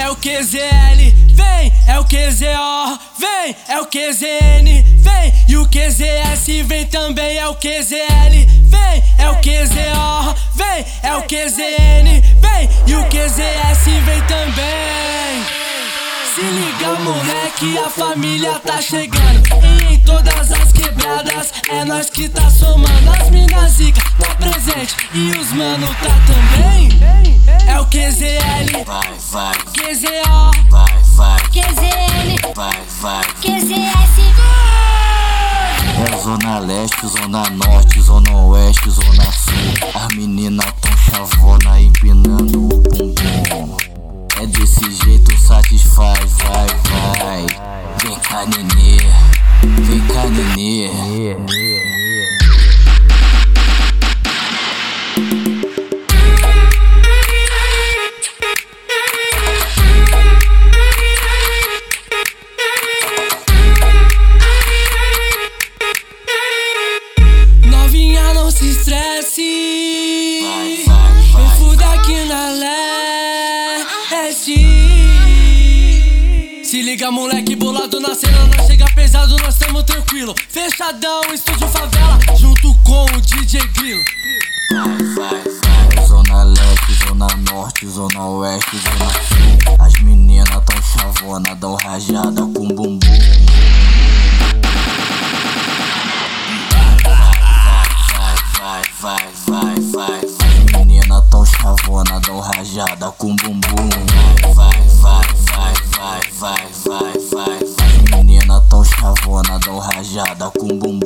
é o QZL, vem, é o QZO, vem, é o QZN, vem, e o QZS vem também, é o QZL, vem, é o QZO, vem, é o QZN, vem, e o QZS vem também. Se liga, moleque, a família tá chegando. E em todas as quebradas é nós que tá somando. As mina zica tá presente e os mano tá também. É o QZL, vai, vai, QZO, vai, vai, QZN, vai, vai. QZS. É zona leste, zona norte, zona oeste, zona sul. As meninas tão chavona empinando o bumbum. É desse jeito, satisfaz, vai, vai. Vem cá, nenê, vem cá, nenê. Novinha, não se estresse. Vai, vai, vai. Vem fuder aqui na leste. Se liga, moleque, bolado na cena. Nós chega pesado, nós tamo tranquilo. Fechadão, estúdio favela, junto com o DJ Grilo. Vai, vai, vai. Zona leste, zona norte, zona oeste, zona sul. As meninas tão chavona, dão rajada com bumbum. Vai, vai, vai, vai. As meninas tão chavona, dão rajada com bumbum. Vai, vai, vai, vai, vai, vai, vai, vai. As meninas tão chavona, dão rajada com bumbum.